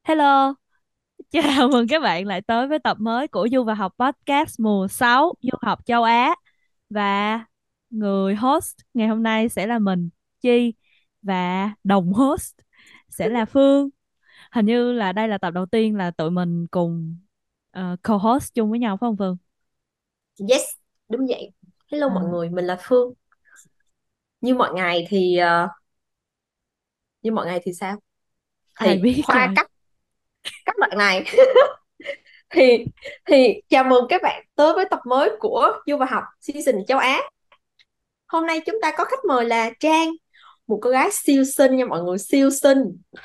Hello, chào mừng các bạn lại tới với tập mới của Du và Học Podcast mùa 6 Du học châu Á. Và người host ngày hôm nay sẽ là mình, Chi, và đồng host sẽ là Phương. Hình như là đây là tập đầu tiên là tụi mình cùng co-host chung với nhau phải không Phương? Yes, đúng vậy. Hello mọi À, người, mình là Phương. Như mọi ngày thì như mọi ngày thì sao? ai Thì biết khoa trời. các bạn này thì chào mừng các bạn tới với tập mới của Du và Học season châu Á. Hôm nay chúng ta có khách mời là Trang, một cô gái siêu xinh nha mọi người, siêu xinh.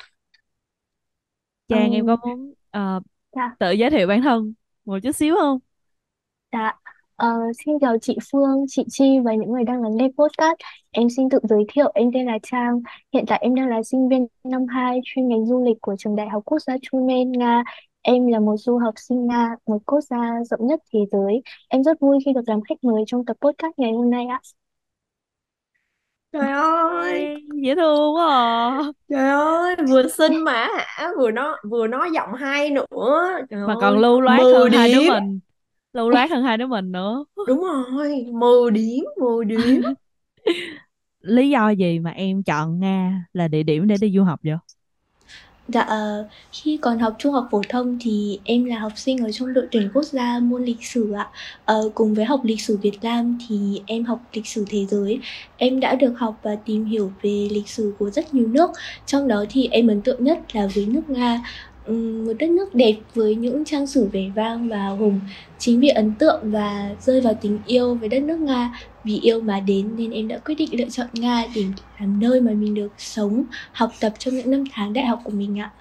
Trang em có muốn Dạ, tự giới thiệu bản thân một chút xíu không? dạ. Xin chào chị Phương, chị Chi và những người đang lắng nghe podcast. Em xin tự giới thiệu, em tên là Trang. Hiện tại em đang là sinh viên năm 2 chuyên ngành du lịch của Trường Đại học Quốc gia Chumen, Nga. Em là một du học sinh Nga, một quốc gia rộng nhất thế giới. Em rất vui khi được làm khách mời trong tập podcast ngày hôm nay ạ. Trời ơi, Ê, dễ thương quá à. trời ơi, vừa xinh mà hả, vừa nói giọng hay nữa. Trời Mà còn ơi, lưu loát hơn 10 hai đứa điểm. mình, lưu loát hơn hai đứa mình nữa. Đúng rồi, 10 điểm, 10 điểm. Lý do gì mà em chọn Nga là địa điểm để đi du học vậy? Dạ, khi còn học trung học phổ thông thì em là học sinh ở trong đội tuyển quốc gia môn lịch sử ạ. Cùng với học lịch sử Việt Nam thì em học lịch sử thế giới. Em đã được học và tìm hiểu về lịch sử của rất nhiều nước. Trong đó thì em ấn tượng nhất là với nước Nga. Một đất nước đẹp với những trang sử vẻ vang và hào hùng. Chính vì ấn tượng và rơi vào tình yêu với đất nước Nga, vì yêu mà đến nên em đã quyết định lựa chọn Nga để làm nơi mà mình được sống, học tập trong những năm tháng đại học của mình ạ.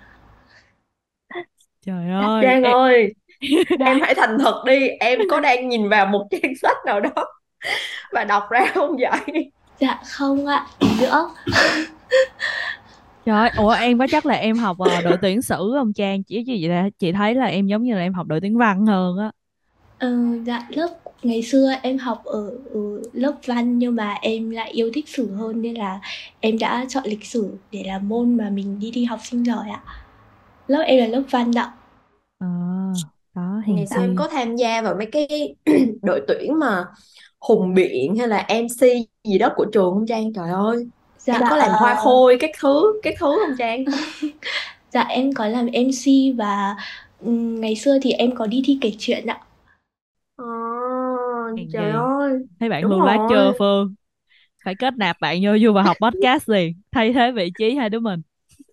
Trời Dạ, ơi Trang em... ơi, em dạ, hãy thành thật đi, em có đang nhìn vào một trang sách nào đó và đọc ra không vậy? dạ không ạ, nữa. Trời ơi, ủa em có chắc là em học đội tuyển sử không Trang? Chỉ là chị thấy là em giống như là em học đội tuyển văn hơn á. Ờ, dạ lớp ngày xưa em học ở lớp văn nhưng mà em lại yêu thích sử hơn nên là em đã chọn lịch sử để làm môn mà mình đi thi học sinh giỏi ạ. Lớp em là lớp văn ạ. Ờ, đó hèn Ngày xưa em chi. có tham gia vào mấy cái đội tuyển mà hùng biện hay là MC gì đó của trường không Trang? Trời ơi, Dạ, em có làm hoa khôi các thứ không Trang? dạ em có làm MC và ngày xưa thì em có đi thi kể chuyện ạ. Ờ, Hèn trời gì. ơi, Thấy bạn đúng lưu loát chưa rồi. Phương? Phải kết nạp bạn vô du và học podcast liền, thay thế vị trí hai đứa mình.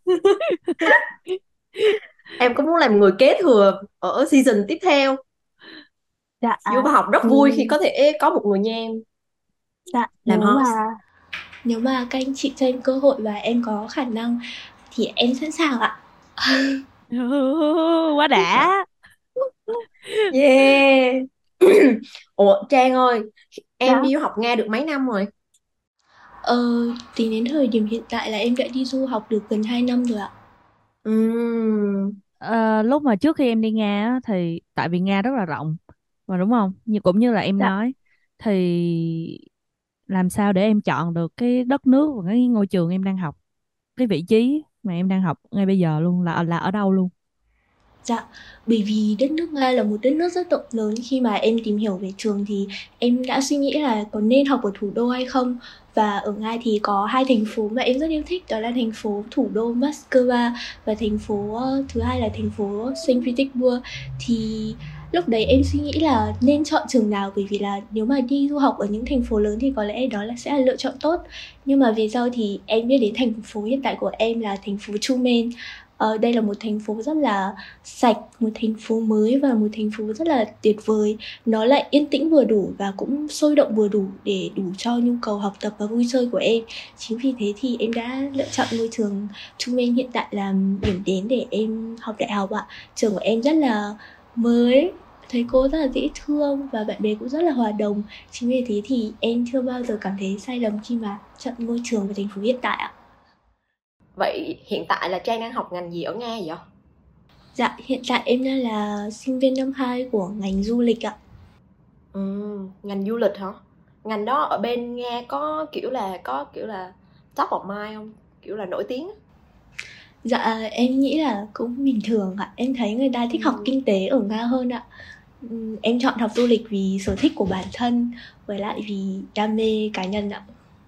Dạ, Em có muốn làm người kế thừa ở season tiếp theo. dạ, Vô và học rất vui khi có thể có một người như em dạ, làm host. nếu mà các anh chị cho em cơ hội và em có khả năng thì em sẵn sàng ạ. Quá đã. Yeah. Ủa Trang ơi, em Dạ. đi du học Nga được mấy năm rồi? Ờ, tính đến thời điểm hiện tại là em đã đi du học được gần 2 năm rồi ạ. Ừm, Ờ, lúc mà trước khi em đi Nga á, thì tại vì Nga rất là rộng mà đúng không? Như cũng như là em Dạ, nói thì làm sao để em chọn được cái đất nước và cái ngôi trường em đang học, cái vị trí mà em đang học ngay bây giờ luôn là ở đâu luôn? dạ, bởi vì đất nước Nga là một đất nước rất rộng lớn, khi mà em tìm hiểu về trường thì em đã suy nghĩ là có nên học ở thủ đô hay không. Và ở Nga thì có hai thành phố mà em rất yêu thích, đó là thành phố thủ đô Moscow và thành phố thứ hai là thành phố Saint Petersburg. Thì lúc đấy em suy nghĩ là nên chọn trường nào, bởi vì là nếu mà đi du học ở những thành phố lớn thì có lẽ đó là sẽ là lựa chọn tốt. Nhưng mà về sau thì em biết đến thành phố hiện tại của em là thành phố Chumen. Đây là một thành phố rất là sạch, một thành phố mới và một thành phố rất là tuyệt vời. Nó lại yên tĩnh vừa đủ và cũng sôi động vừa đủ để đủ cho nhu cầu học tập và vui chơi của em. Chính vì thế thì em đã lựa chọn ngôi trường Trung Minh hiện tại làm điểm đến để em học đại học ạ. Trường của em rất là mới, thầy cô rất là dễ thương và bạn bè cũng rất là hòa đồng. Chính vì thế thì em chưa bao giờ cảm thấy sai lầm khi mà chọn ngôi trường và thành phố hiện tại ạ. vậy hiện tại là Trang đang học ngành gì ở Nga vậy? Dạ, hiện tại em đang là sinh viên năm 2 của ngành du lịch ạ. Ngành du lịch hả? Ngành đó ở bên Nga có kiểu là top of mind không? Kiểu là nổi tiếng á. Dạ em nghĩ là cũng bình thường ạ. Em thấy người ta thích học kinh tế ở Nga hơn ạ. Em chọn học du lịch vì sở thích của bản thân với lại vì đam mê cá nhân ạ.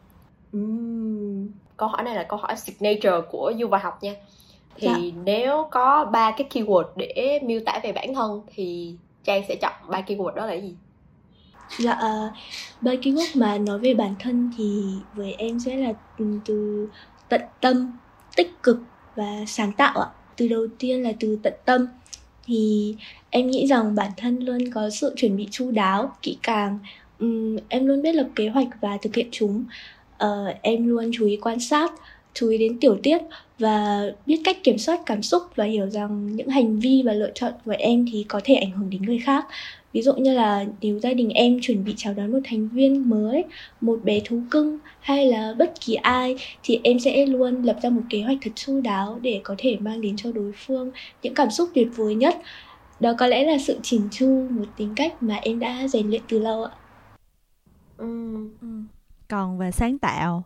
Câu hỏi này là câu hỏi signature của Du và Học nha. Thì Dạ. nếu có 3 cái keyword để miêu tả về bản thân thì Trang sẽ chọn 3 keyword đó là gì? Dạ, ba keyword mà nói về bản thân thì với em sẽ là từ tận tâm, tích cực và sáng tạo ạ. Từ đầu tiên là từ tận tâm. Thì em nghĩ rằng bản thân luôn có sự chuẩn bị chu đáo, kỹ càng. Em luôn biết lập kế hoạch và thực hiện chúng. Em luôn chú ý quan sát, chú ý đến tiểu tiết và biết cách kiểm soát cảm xúc và hiểu rằng những hành vi và lựa chọn của em thì có thể ảnh hưởng đến người khác. Ví dụ như là nếu gia đình em chuẩn bị chào đón một thành viên mới, một bé thú cưng hay là bất kỳ ai thì em sẽ luôn lập ra một kế hoạch thật chu đáo để có thể mang đến cho đối phương những cảm xúc tuyệt vời nhất. Đó có lẽ là sự chỉn chu, một tính cách mà em đã rèn luyện từ lâu ạ. Còn về sáng tạo?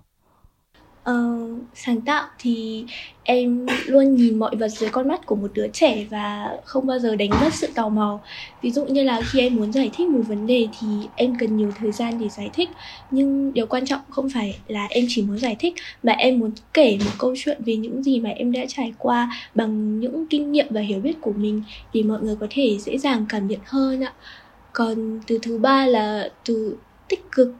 Sáng tạo thì em luôn nhìn mọi vật dưới con mắt của một đứa trẻ và không bao giờ đánh mất sự tò mò. Ví dụ như là khi em muốn giải thích một vấn đề thì em cần nhiều thời gian để giải thích. Nhưng điều quan trọng không phải là em chỉ muốn giải thích, mà em muốn kể một câu chuyện về những gì mà em đã trải qua bằng những kinh nghiệm và hiểu biết của mình để mọi người có thể dễ dàng cảm nhận hơn ạ. Còn từ thứ ba là từ tích cực.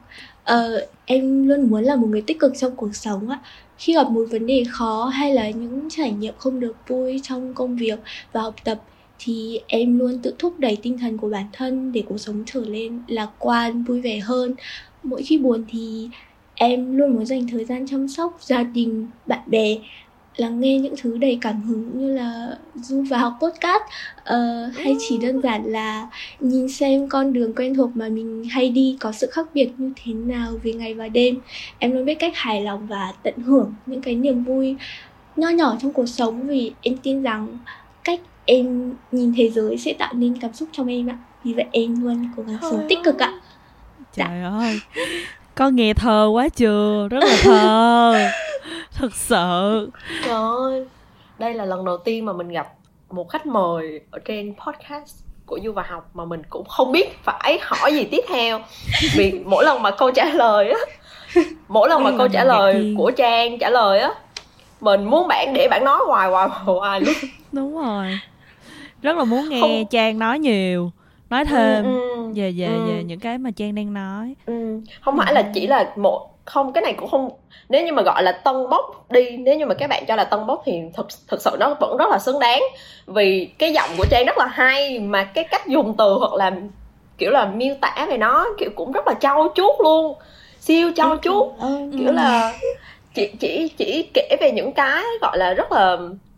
Em luôn muốn là một người tích cực trong cuộc sống ạ. Khi gặp một vấn đề khó hay là những trải nghiệm không được vui trong công việc và học tập thì em luôn tự thúc đẩy tinh thần của bản thân để cuộc sống trở nên lạc quan, vui vẻ hơn. Mỗi khi buồn thì em luôn muốn dành thời gian chăm sóc gia đình, bạn bè, lắng nghe những thứ đầy cảm hứng như là Du và Học podcast, hay chỉ đơn giản là nhìn xem con đường quen thuộc mà mình hay đi có sự khác biệt như thế nào về ngày và đêm. Em luôn biết cách hài lòng và tận hưởng những cái niềm vui nho nhỏ trong cuộc sống, vì em tin rằng cách em nhìn thế giới sẽ tạo nên cảm xúc trong em ạ. Vì vậy em luôn cố gắng sống tích cực ạ. Trời ơi, con nghe thơ quá chưa? Rất là thơ. Thật sự. Trời ơi, đây là lần đầu tiên mà mình gặp một khách mời ở trên podcast của Du và Học mà mình cũng không biết phải hỏi gì tiếp theo. Vì mỗi lần mà câu trả lời á, mỗi lần mà câu trả lời của Trang trả lời á, mình muốn bạn để bạn nói hoài luôn. Đúng rồi. Rất là muốn nghe Trang nói nhiều, nói thêm về những cái mà Trang đang nói. Không phải là chỉ là một, không, cái này cũng không, nếu như mà gọi là tân bốc đi, nếu như mà các bạn cho là tân bốc thì thực sự nó vẫn rất là xứng đáng. Vì cái giọng của Trang rất là hay, mà cái cách dùng từ hoặc là kiểu là miêu tả về nó kiểu cũng rất là trau chuốt luôn, siêu trau chuốt. Kiểu là chỉ kể về những cái gọi là rất là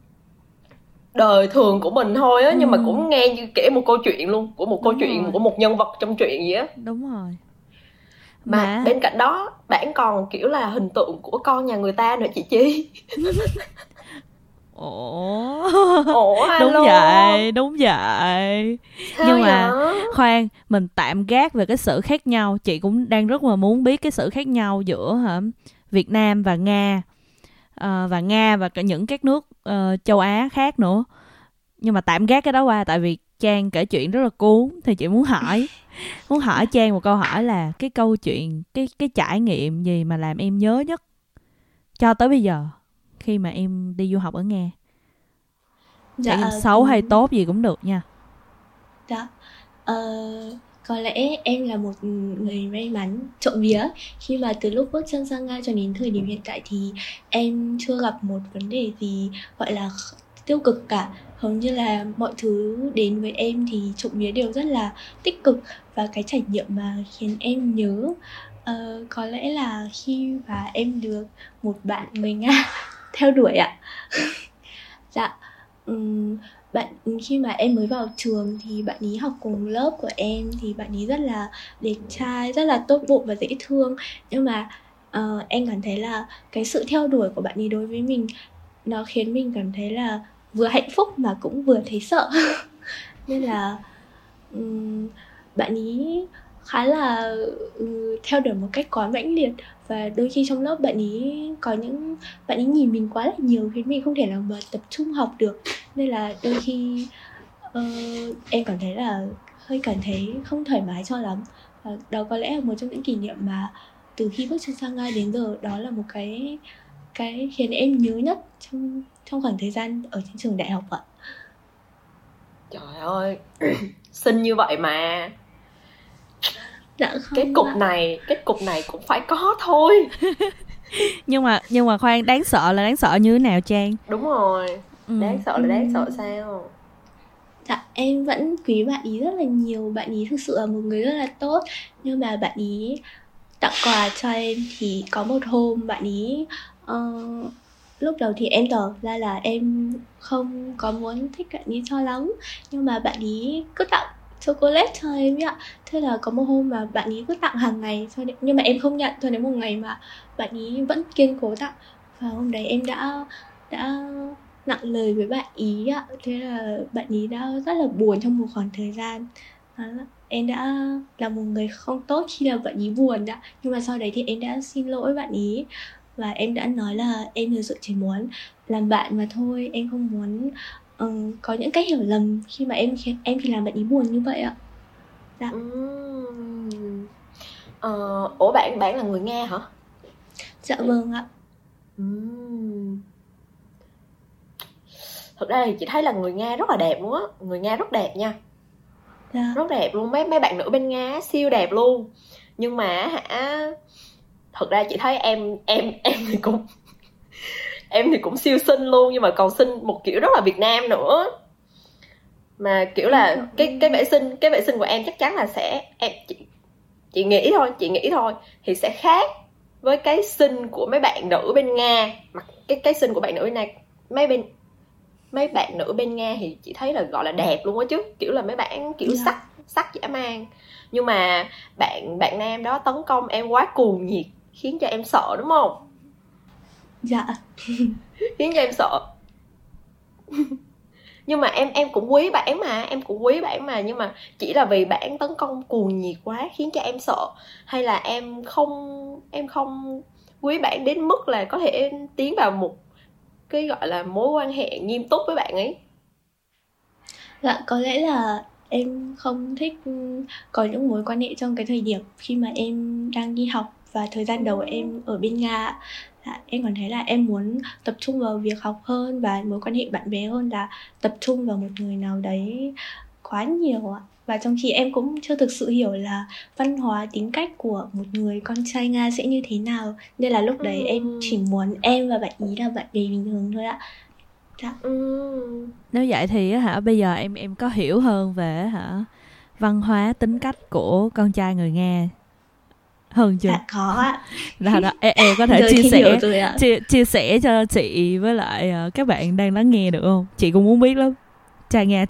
đời thường của mình thôi á, nhưng mà cũng nghe như kể một câu chuyện luôn, của một câu chuyện của một nhân vật trong truyện gì á. Đúng rồi. Mà bên cạnh đó bạn còn kiểu là hình tượng của con nhà người ta nữa chị Chi. Ủa hello. Đúng vậy. Sao nhưng mà vậy? Khoan, mình tạm gác về cái sự khác nhau. Chị cũng đang rất là muốn biết cái sự khác nhau giữa Việt Nam và Nga, và Nga và cả những các nước châu Á khác nữa. Nhưng mà tạm gác cái đó qua, tại vì Trang kể chuyện rất là cuốn, thì chị muốn hỏi Trang một câu hỏi là cái câu chuyện, cái trải nghiệm gì mà làm em nhớ nhất cho tới bây giờ khi mà em đi du học ở Nga? Trải nghiệm xấu hay tốt gì cũng được nha. Dạ, có lẽ em là một người may mắn trộm vía khi mà từ lúc bước chân sang Nga cho đến thời điểm hiện tại thì em chưa gặp một vấn đề gì gọi là tiêu cực cả. Hầu như là mọi thứ đến với em thì trộm vía đều rất là tích cực. Và cái trải nghiệm mà khiến em nhớ có lẽ là khi mà em được một bạn người Nga theo đuổi ạ. Dạ, bạn khi mà em mới vào trường thì bạn ý học cùng lớp của em, thì bạn ý rất là đẹp trai, rất là tốt bụng và dễ thương. Nhưng mà em cảm thấy là cái sự theo đuổi của bạn ý đối với mình nó khiến mình cảm thấy là vừa hạnh phúc mà cũng vừa thấy sợ. Nên là bạn ý khá là theo đuổi một cách quá mãnh liệt, và đôi khi trong lớp bạn ý có những bạn ý nhìn mình quá là nhiều khiến mình không thể nào mà tập trung học được, nên là đôi khi em cảm thấy là hơi cảm thấy không thoải mái cho lắm. Và đó có lẽ là một trong những kỷ niệm mà từ khi bước chân sang Nga đến giờ, đó là một cái khiến em nhớ nhất trong khoảng thời gian ở trên trường đại học ạ. Trời ơi, xinh như vậy mà. Dạ không Cái cục này cũng phải có thôi. Nhưng mà khoan, đáng sợ như thế nào Trang? Đúng rồi, đáng sợ là đáng sợ sao? Dạ, em vẫn quý bạn ý rất là nhiều. Bạn ý thực sự là một người rất là tốt. Nhưng mà bạn ý tặng quà cho em thì có một hôm bạn ý lúc đầu thì em tỏ ra là em không có muốn thích bạn ý cho lắm, nhưng mà bạn ý cứ tặng chocolate cho em ạ. Thế là có một hôm mà bạn ý cứ tặng hàng ngày cho đến, nhưng mà em không nhận, cho đến một ngày mà bạn ý vẫn kiên cố tặng. Và hôm đấy em đã nặng lời với bạn ý ạ. Thế là bạn ý đã rất là buồn trong một khoảng thời gian. Đó, em đã là một người không tốt khi làm bạn ý buồn ạ. Nhưng mà sau đấy thì em đã xin lỗi bạn ý, và em đã nói là em thực sự chỉ muốn làm bạn mà thôi, em không muốn có những cách hiểu lầm khi mà em thì làm bạn ý buồn như vậy ạ. Dạ. Ủa bạn là người Nga hả? Dạ vâng ạ. Thực ra thì chị thấy là người Nga rất là đẹp luôn á. Người Nga rất đẹp nha. Dạ. Rất đẹp luôn. Mấy bạn nữ bên Nga siêu đẹp luôn. Nhưng mà thật ra chị thấy em thì cũng siêu xinh luôn, nhưng mà còn xinh một kiểu rất là Việt Nam nữa. Mà kiểu là cái vệ sinh của em chắc chắn là sẽ chị nghĩ thôi thì sẽ khác với cái xinh của mấy bạn nữ bên Nga. Mà cái xinh của bạn nữ này, mấy bạn nữ bên Nga thì chị thấy là gọi là đẹp luôn á chứ, kiểu là mấy bạn kiểu sắc dã man. Nhưng mà bạn nam đó tấn công em quá cuồng nhiệt khiến cho em sợ, đúng không? Dạ. Khiến cho em sợ. Nhưng mà em cũng quý bạn mà, nhưng mà chỉ là vì bạn tấn công cuồng nhiệt quá khiến cho em sợ, hay là em không quý bạn đến mức là có thể tiến vào một cái gọi là mối quan hệ nghiêm túc với bạn ấy? Dạ, có lẽ là em không thích có những mối quan hệ trong cái thời điểm khi mà em đang đi học và thời gian đầu em ở bên Nga. Dạ, em còn thấy là em muốn tập trung vào việc học hơn và mối quan hệ bạn bè hơn là tập trung vào một người nào đấy quá nhiều ạ. Và trong khi em cũng chưa thực sự hiểu là văn hóa tính cách của một người con trai Nga sẽ như thế nào, nên là lúc đấy em chỉ muốn em và bạn ý là bạn bè bình thường thôi ạ. Dạ. Nếu vậy thì bây giờ em có hiểu hơn về văn hóa tính cách của con trai người Nga hơn chưa? Dạ có ạ. Đó, em có thể chia sẻ cho chị với lại các bạn đang lắng nghe được không? Chị cũng muốn biết lắm. Trai Nga.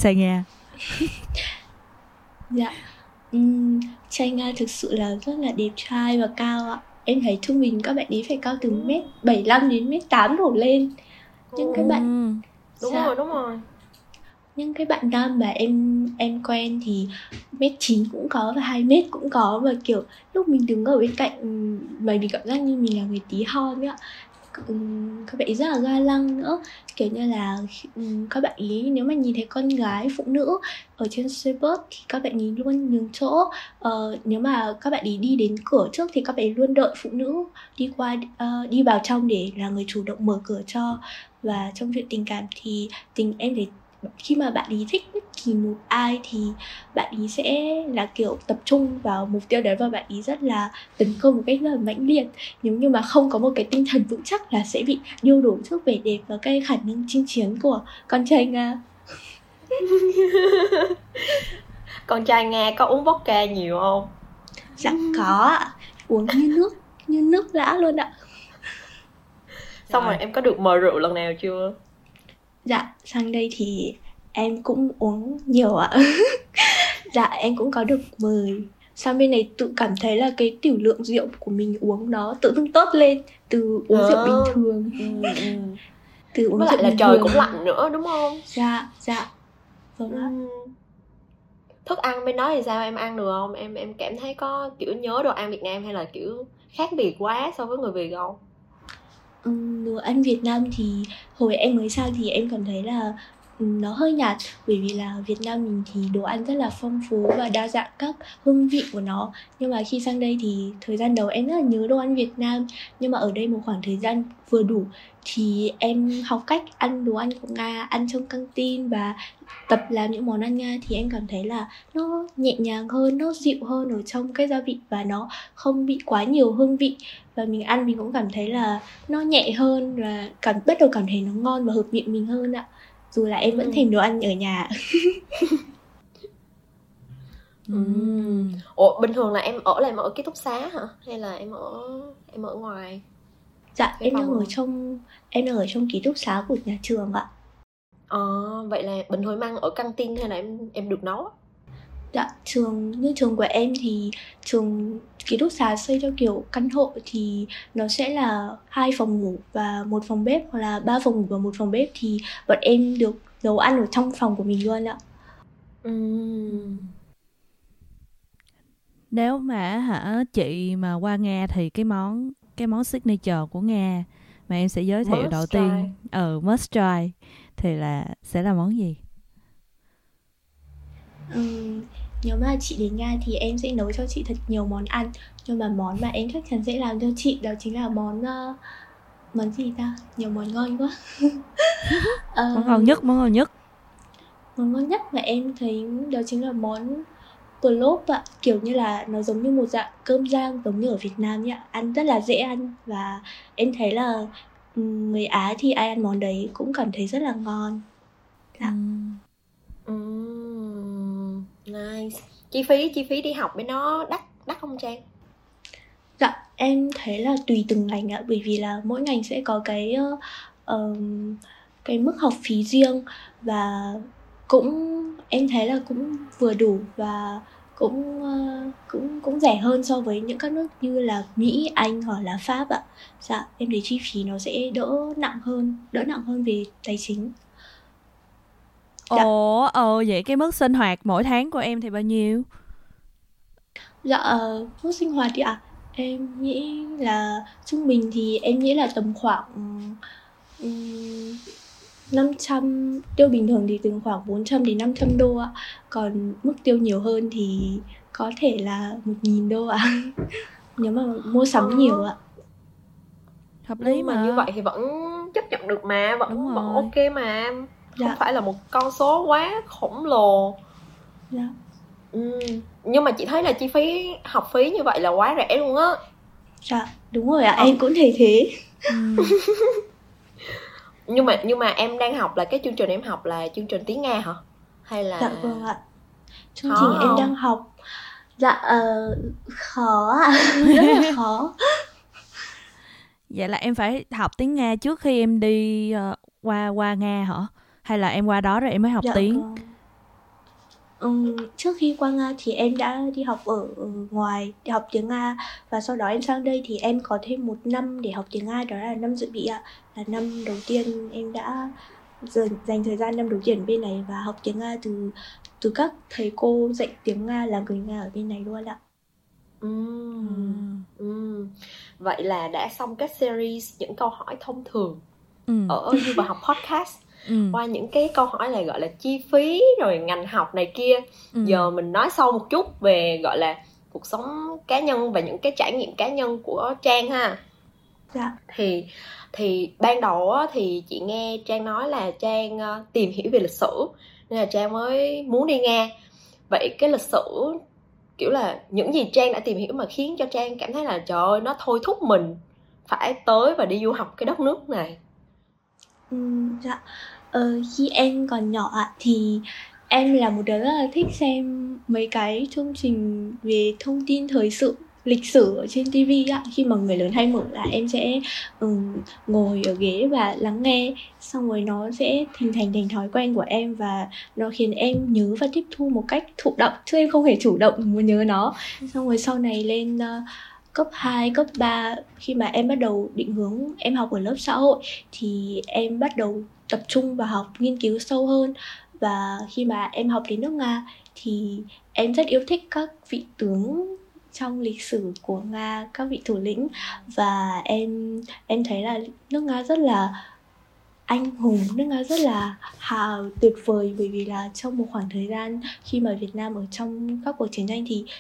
Dạ. Trai Nga thực sự là rất là đẹp trai và cao ạ. Em thấy trung bình các bạn ấy phải cao từ mét 75 đến mét 8 đổ lên. Nhưng các bạn đúng rồi. Nhưng cái bạn nam mà em quen thì mét 9 cũng có và 2 mét cũng có, và kiểu lúc mình đứng ở bên cạnh mà mình cảm giác như mình là người tí hon ấy ạ. Các bạn ấy rất là ga lăng nữa, kiểu như là các bạn ý nếu mà nhìn thấy con gái phụ nữ ở trên xe bus thì các bạn ý luôn nhường chỗ. Nếu mà các bạn ý đi đến cửa trước thì các bạn ý luôn đợi phụ nữ đi vào trong để là người chủ động mở cửa cho. Và trong chuyện tình cảm thì em thấy khi mà bạn ý thích bất kỳ một ai thì bạn ý sẽ là kiểu tập trung vào mục tiêu đấy, và bạn ý rất là tấn công một cách rất là mãnh liệt. Nếu như mà không có một cái tinh thần vững chắc là sẽ bị điêu đổ trước vẻ đẹp và cái khả năng chinh chiến của con trai Nga. Con trai Nga có uống vodka nhiều không? Dạ có, uống như nước lã luôn ạ. Xong rồi em có được mời rượu lần nào chưa? Dạ, sang đây thì em cũng uống nhiều ạ. Dạ, em cũng có được mời. Sang bên này tự cảm thấy là cái tiểu lượng rượu của mình uống nó tự dưng tốt lên từ uống rượu bình thường. Từ uống với rượu lại là bình trời thường. cũng lạnh nữa, đúng không? Dạ. Vâng ạ. thức ăn bên đó thì sao, em ăn được không? Em cảm thấy có kiểu nhớ đồ ăn Việt Nam hay là kiểu khác biệt quá so với người Việt không? Đồ ăn Việt Nam thì hồi em mới sang thì em cảm thấy là nó hơi nhạt, bởi vì là Việt Nam mình thì đồ ăn rất là phong phú và đa dạng các hương vị của nó. Nhưng mà khi sang đây thì thời gian đầu em rất là nhớ đồ ăn Việt Nam, nhưng mà ở đây một khoảng thời gian vừa đủ thì em học cách ăn đồ ăn của Nga, ăn trong căng tin và tập làm những món ăn Nga, thì em cảm thấy là nó nhẹ nhàng hơn, nó dịu hơn ở trong cái gia vị và nó không bị quá nhiều hương vị, và mình ăn mình cũng cảm thấy là nó nhẹ hơn và bắt đầu cảm thấy nó ngon và hợp miệng mình hơn ạ. Dù là em vẫn thèm đồ ăn ở nhà. Ủa, bình thường là em ở ký túc xá hả? Hay là em ở ngoài? Dạ, em đang ở trong ký túc xá của nhà trường ạ. Vậy là bình thường em ăn ở căng tin hay là em được nấu? Dạ, trường của em thì trường ký túc xá xây theo kiểu căn hộ thì nó sẽ là 2 phòng ngủ và 1 phòng bếp, hoặc là 3 phòng ngủ và 1 phòng bếp, thì bọn em được nấu ăn ở trong phòng của mình luôn ạ. Nếu mà chị mà qua Nga thì cái món signature của Nga mà em sẽ giới thiệu Must đầu try. tiên, must try thì sẽ là món gì? Nếu mà chị đến Nga thì em sẽ nấu cho chị thật nhiều món ăn, nhưng mà món mà em chắc chắn sẽ làm cho chị đó chính là món gì ta? Nhiều món ngon quá. Món ngon nhất. Món ngon nhất mà em thấy đó chính là món plov ạ. Kiểu như là nó giống như một dạng cơm rang giống như ở Việt Nam nhá. Ăn rất là dễ ăn và em thấy là người Á thì ai ăn món đấy cũng cảm thấy rất là ngon. Dạ. Nice. Chi phí đi học bên đó đắt không Trang? Dạ, em thấy là tùy từng ngành ạ, bởi vì là mỗi ngành sẽ có cái mức học phí riêng, và em thấy là cũng vừa đủ và cũng rẻ hơn so với những các nước như là Mỹ, Anh hoặc là Pháp ạ. Dạ, em thấy chi phí nó sẽ đỡ nặng hơn về tài chính. Dạ. Vậy cái mức sinh hoạt mỗi tháng của em thì bao nhiêu? Dạ, mức sinh hoạt thì em nghĩ là trung bình thì em nghĩ là tầm khoảng 500, tiêu bình thường thì từ khoảng 400 đến 500 đô ạ. Còn mức tiêu nhiều hơn thì có thể là 1.000 đô ạ. Nếu mà mua sắm nhiều ạ. Hợp lý Nhưng mà. mà như vậy thì vẫn chấp nhận được mà, Đúng vẫn rồi. ok mà. Dạ. Không phải là một con số quá khổng lồ. Dạ. Nhưng mà chị thấy là học phí như vậy là quá rẻ luôn á. Dạ, đúng rồi ạ, em cũng thấy thế. Nhưng mà em đang học là cái chương trình em học là chương trình tiếng Nga hả? Hay là... Dạ vâng ạ. Chương trình em đang học khó ạ. Rất là khó. Vậy là em phải học tiếng Nga trước khi em đi qua Nga hả? Hay là em qua đó rồi em mới học tiếng? Vâng. Trước khi qua Nga thì em đã đi học ở ngoài để học tiếng Nga, và sau đó em sang đây thì em có thêm 1 năm để học tiếng Nga, đó là năm dự bị ạ. Là năm đầu tiên em đã dành thời gian năm đầu tiên ở bên này và học tiếng Nga từ các thầy cô dạy tiếng Nga là người Nga ở bên này luôn ạ. Vậy là đã xong các series những câu hỏi thông thường ở Du Và Học Podcast. Qua những cái câu hỏi này gọi là chi phí rồi ngành học này kia. Giờ mình nói sâu một chút về gọi là cuộc sống cá nhân và những cái trải nghiệm cá nhân của Trang ha. Dạ. Thì ban đầu á, thì chị nghe Trang nói là Trang tìm hiểu về lịch sử nên là Trang mới muốn đi Nga. Vậy cái lịch sử kiểu là những gì Trang đã tìm hiểu mà khiến cho Trang cảm thấy là trời ơi, nó thôi thúc mình phải tới và đi du học cái đất nước này? Dạ. Khi em còn nhỏ thì em là một đứa rất là thích xem mấy cái chương trình về thông tin thời sự, lịch sử ở trên TV ạ. Khi mà người lớn hay mở là em sẽ ngồi ở ghế và lắng nghe, xong rồi nó sẽ hình thành thói quen của em và nó khiến em nhớ và tiếp thu một cách thụ động, chứ em không hề chủ động muốn nhớ nó. Xong rồi sau này lên cấp 2, cấp 3, khi mà em bắt đầu định hướng em học ở lớp xã hội thì em bắt đầu tập trung vào học, nghiên cứu sâu hơn. Và khi mà em học đến nước Nga thì em rất yêu thích các vị tướng trong lịch sử của Nga, các vị thủ lĩnh. Và em thấy là nước Nga rất là anh hùng, nước Nga rất là tuyệt vời, bởi vì là trong một khoảng thời gian khi mà Việt Nam ở trong các cuộc chiến tranh thì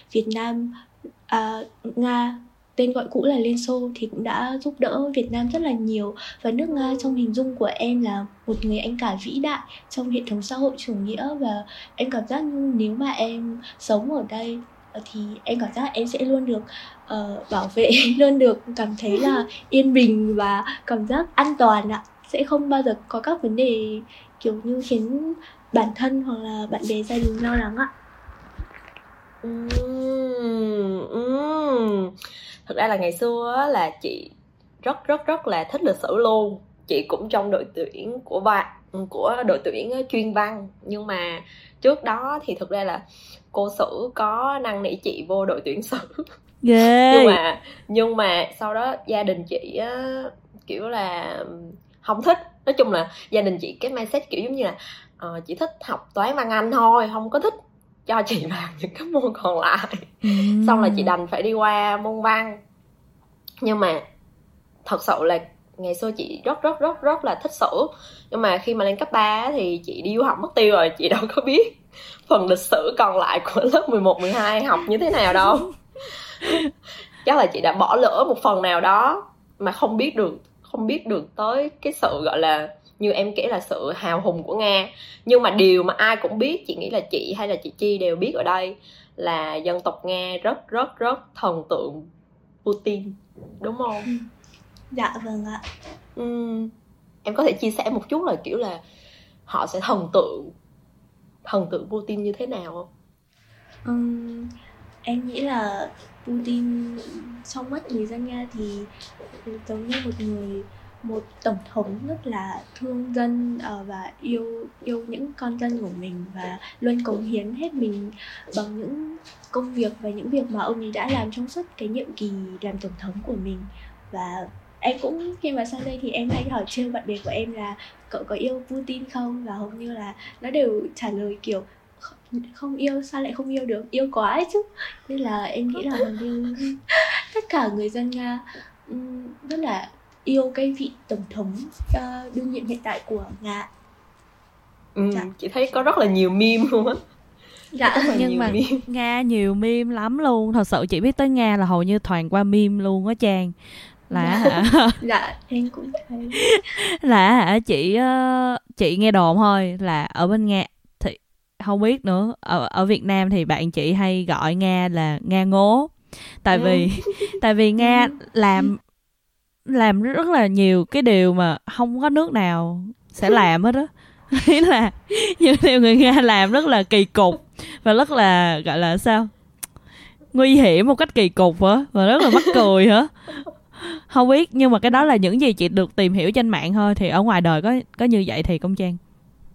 Nga, tên gọi cũ là Liên Xô, thì cũng đã giúp đỡ Việt Nam rất là nhiều. Và nước Nga trong hình dung của em là một người anh cả vĩ đại trong hệ thống xã hội chủ nghĩa. Và em cảm giác như nếu mà em sống ở đây thì em cảm giác em sẽ luôn được bảo vệ, luôn được cảm thấy là yên bình và cảm giác an toàn ạ. Sẽ không bao giờ có các vấn đề kiểu như khiến bản thân hoặc là bạn bè, gia đình lo lắng ạ. Thực ra là ngày xưa á, là chị rất là thích lịch sử luôn. Chị cũng trong đội tuyển của đội tuyển chuyên văn. Nhưng mà trước đó thì thực ra là cô Sử có năn nỉ chị vô đội tuyển sử. Ghê. Nhưng mà sau đó gia đình chị á, kiểu là không thích. Nói chung là gia đình chị cái mindset kiểu giống như là chỉ thích học toán văn Anh thôi, không có thích cho chị vào những cái môn còn lại. Xong là chị đành phải đi qua môn văn. Nhưng mà thật sự là ngày xưa chị rất là thích sử. Nhưng mà khi mà lên cấp 3 thì chị đi du học mất tiêu rồi. Chị đâu có biết phần lịch sử còn lại của lớp 11, 12 học như thế nào đâu. Chắc là chị đã bỏ lỡ một phần nào đó mà không biết được tới cái sự gọi là như em kể là sự hào hùng của Nga. Nhưng mà điều mà ai cũng biết, chị nghĩ là chị hay là chị Chi đều biết ở đây, là dân tộc Nga rất thần tượng Putin, đúng không? Dạ vâng ạ. Em có thể chia sẻ một chút là kiểu là họ sẽ thần tượng Putin như thế nào không? Em nghĩ là Putin trong mắt người dân Nga thì giống như một tổng thống rất là thương dân và yêu những con dân của mình, và luôn cống hiến hết mình bằng những công việc và những việc mà ông ấy đã làm trong suốt cái nhiệm kỳ làm tổng thống của mình. Và em cũng khi mà sang đây thì em hay hỏi trêu bạn bè của em là cậu có yêu Putin không, và hầu như là nó đều trả lời kiểu không yêu. Sao lại không yêu được, yêu quá ấy chứ. Nên là em nghĩ là hầu như tất cả người dân Nga rất là yêu cái vị tổng thống đương nhiệm hiện tại của Nga. Dạ. Chị thấy có rất là nhiều meme luôn á. Dạ. Nhưng mà Nga nhiều meme lắm luôn. Thật sự chị biết tới Nga là hầu như toàn qua meme luôn á Trang. Là dạ em cũng thấy là chị nghe đồn thôi là ở bên Nga thì không biết nữa. Ở Việt Nam thì bạn chị hay gọi Nga là Nga ngố. Tại vì Nga làm rất là nhiều cái điều mà không có nước nào sẽ làm hết á. Ý là những điều người Nga làm rất là kỳ cục và rất là gọi là sao, nguy hiểm một cách kỳ cục á, và rất là mắc cười hả. Không biết, nhưng mà cái đó là những gì chị được tìm hiểu trên mạng thôi. Thì ở ngoài đời có như vậy thì công Trang?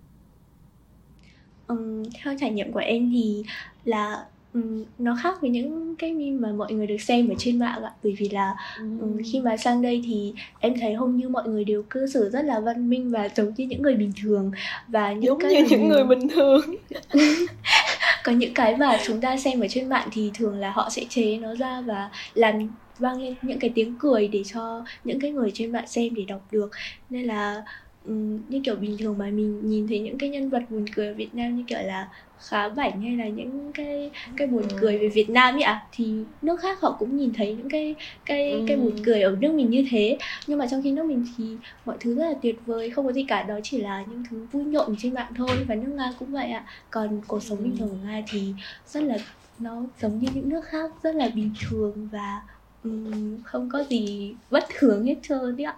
Theo trải nghiệm của em thì là nó khác với những cái meme mà mọi người được xem ở trên mạng ạ. Bởi vì là khi mà sang đây thì em thấy hầu như mọi người đều cư xử rất là văn minh và giống như những người bình thường. Và những người bình thường. Còn những cái mà chúng ta xem ở trên mạng thì thường là họ sẽ chế nó ra và làm vang lên những cái tiếng cười để cho những cái người trên mạng xem để đọc được. Nên là như kiểu bình thường mà mình nhìn thấy những cái nhân vật buồn cười ở Việt Nam như kiểu là Khá Bảnh hay là những cái buồn cười về Việt Nam ấy ạ, thì nước khác họ cũng nhìn thấy những cái buồn cười ở nước mình như thế. Nhưng mà trong khi nước mình thì mọi thứ rất là tuyệt vời, không có gì cả, đó chỉ là những thứ vui nhộn trên mạng thôi. Và nước Nga cũng vậy ạ. Còn cuộc sống bình thường ở Nga thì rất là, nó giống như những nước khác, rất là bình thường và không có gì bất thường hết trơn đấy ạ.